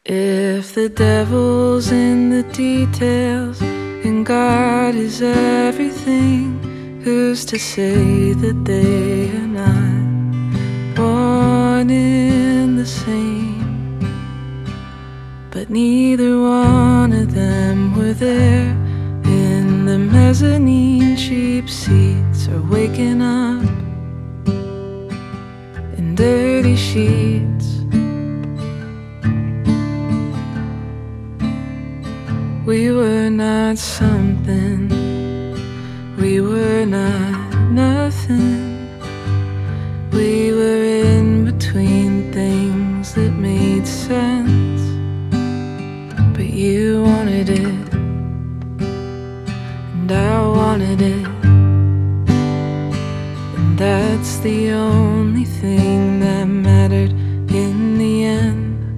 If the devil's in the details and God is everything, who's to say that they are not one in the same? But neither one of them were there in the mezzanine cheap seats, or waking up in dirty sheets. We were not something, we were not nothing. We were in between things that made sense. But you wanted it, and I wanted it, and that's the only thing that mattered.